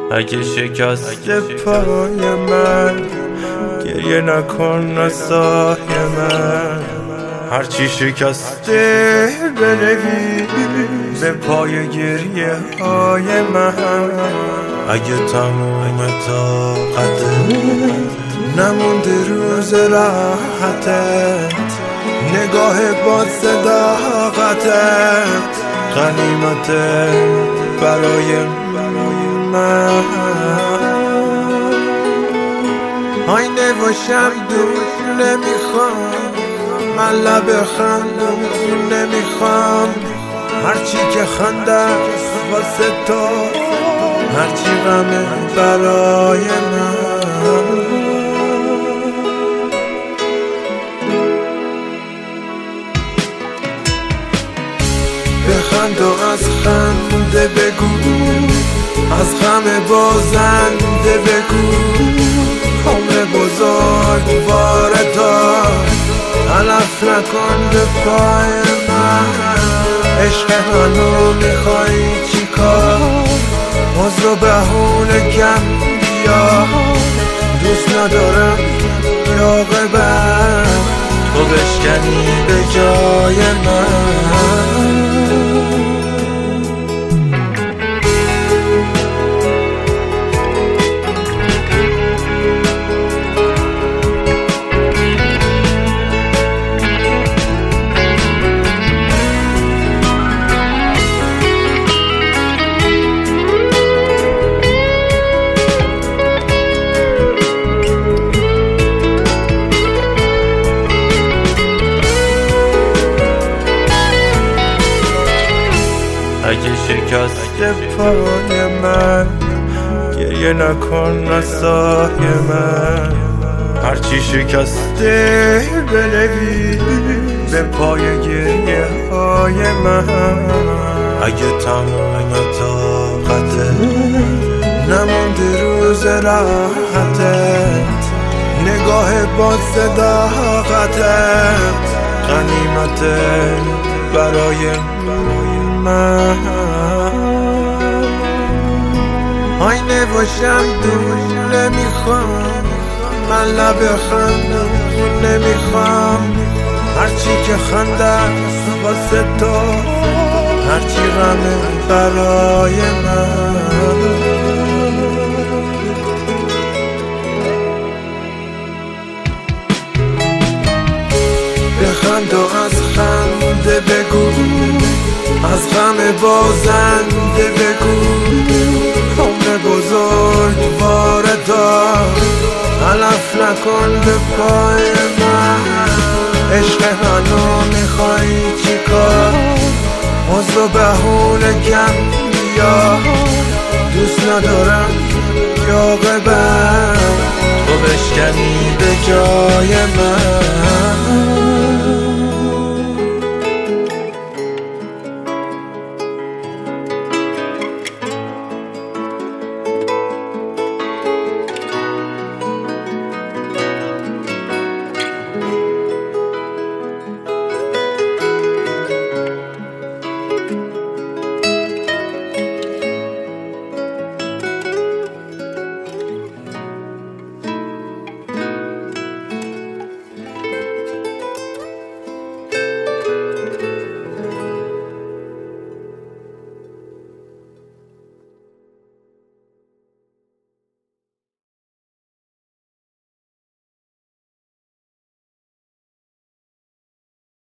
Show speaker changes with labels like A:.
A: اگه شکست پای من گریه نکن نسای من، هرچی شکسته بنویس به پای گریه های من. اگه تموم طاقتت نمونده روز راحتت، نگاه با صداقتت غنیمته برای من. آینه باشم دور نمیخوام، من لب خندم نمیخوام، هرچی که خنده واسه تو، هرچی غمه برای من. بخند و از خنده بگو، از غم بازنده بگو، عمر بزرگ واردار علف نکن به پای من. عشق منو میخوای چی کار؟ عذر و بهونه کم بیا، دوست ندارم یا غیبت تو بشکنی به جای من. اگه شکست پای من گریه نکن نسای من، هرچی شکسته بنویس به پای گریه های من. اگه تموم طاقتت نمونده روز راحتت، نگاه با صداقتت غنیمته برای من. آینه باشم دور نمیخوام، من لب خندم نمیخوام، هرچی که خنده واسه تو، هرچی غمه برای من. بخند و از خنده بگو، از غم بازنده بگو، عمر بزرگ واردار علف نکن به پای من. عشق منو میخوای چی کار؟ عذر و بهونه کم بیا، دوست ندارم یا غیبت تو بشکنی به جای من.